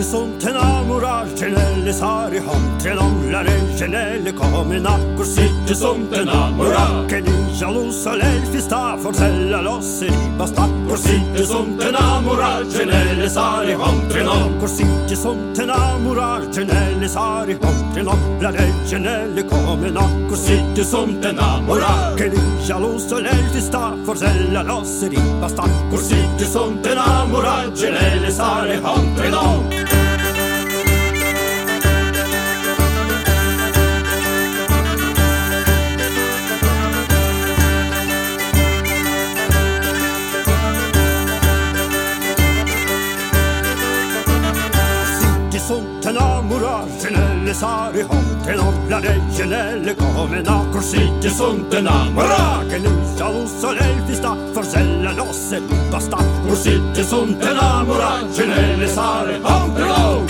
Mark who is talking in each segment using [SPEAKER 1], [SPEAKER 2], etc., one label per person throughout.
[SPEAKER 1] Così son te namorar, genelle sari hontre non la genelle come na. Così ti son te namorar, che di gelosa l'elfi sta, forsella l'osse di basta. Così ti son te namorar, genelle sari hontre non. Così ti son te namorar, genelle sari hontre non la genelle come na. Così ti son te namorar, che di gelosa l'elfi sta, forsella l'osse di basta. Così ti son te namorar, genelle sari hontre non. Genelle sari honte non la genelle come na. Così ti son te namorar, che l'usa l'usa l'elfi sta, forsella l'osse di basta. Così ti son te namorar, genelle sari honte non.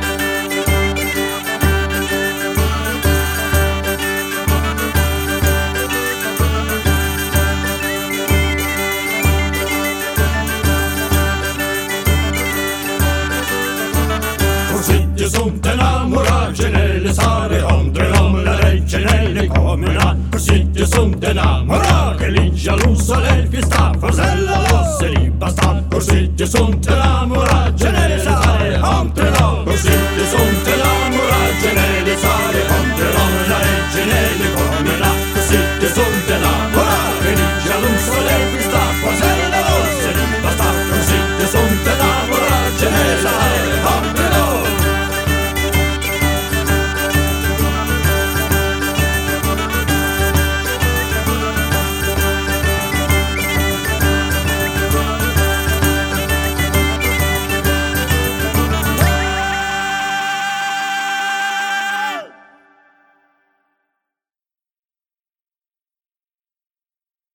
[SPEAKER 1] Son te namorar, genelle sare hontre non la genelle come na. Così ti son te namorar, che l'ingelosa l'elfi sta, forsella l'osse di basta. Così ti son te namorar.